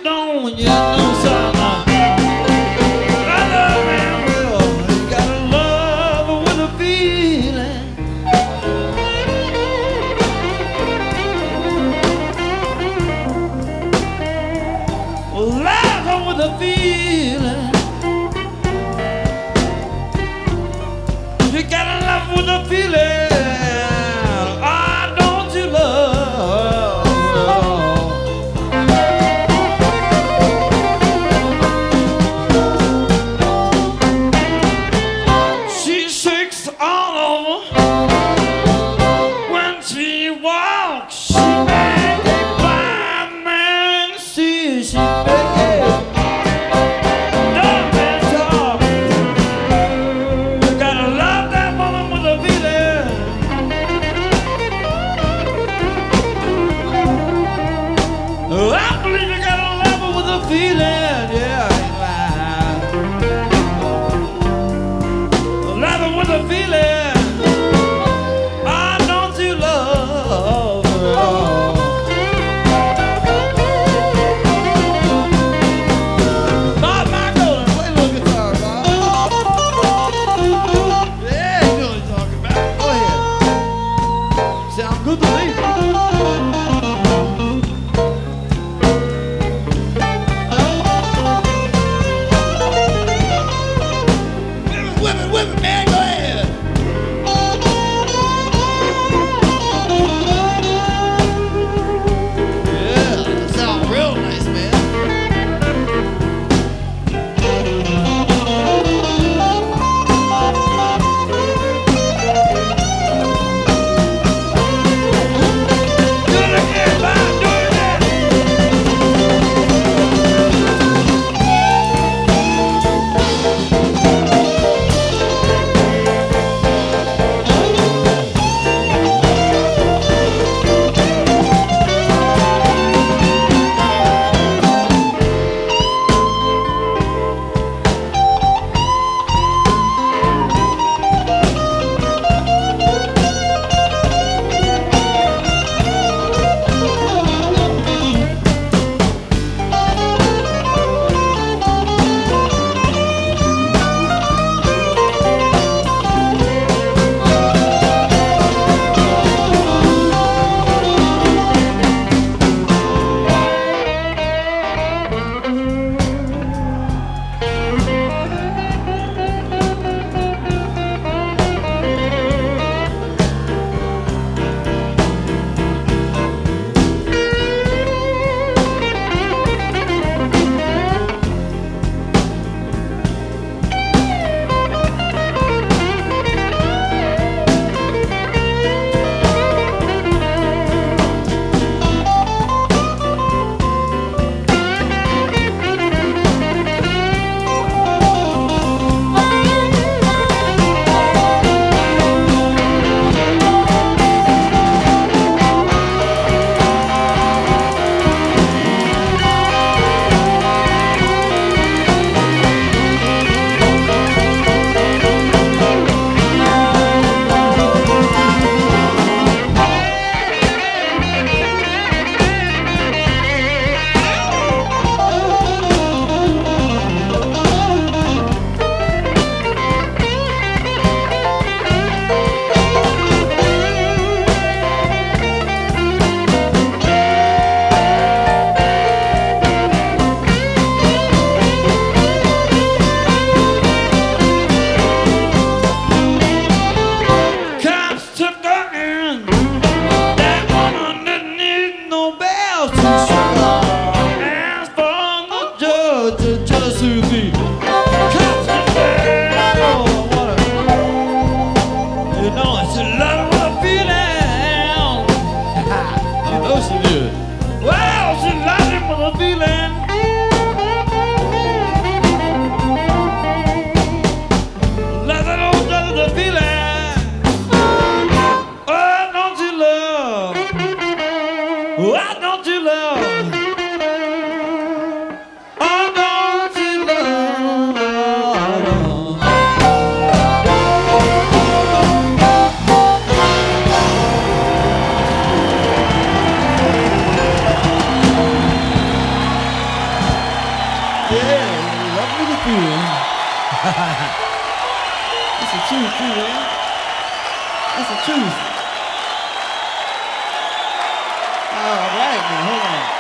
don't you know, son? I love him well. You gotta love with a feeling. Love with a feeling. You gotta love with a feeling. Ah, don't you love? She shakes all over when she walks. She make a blind man see. She make a dumb man talk. You gotta love that woman with a feeling. I believe you gotta love her with a feeling. Yeah, love her with a feeling. Ah, don't you love her? Bob Michael, play a little guitar, Bob. Yeah, you know what you're talking about. Go ahead. Sound good to me. Whip it, man, go ahead. Yeah, that sounds real nice, man. Do it again, Bob, do it again. Why don't you love? Oh, don't you love? That's the truth, too, man. That's the truth. All right, now, hold on.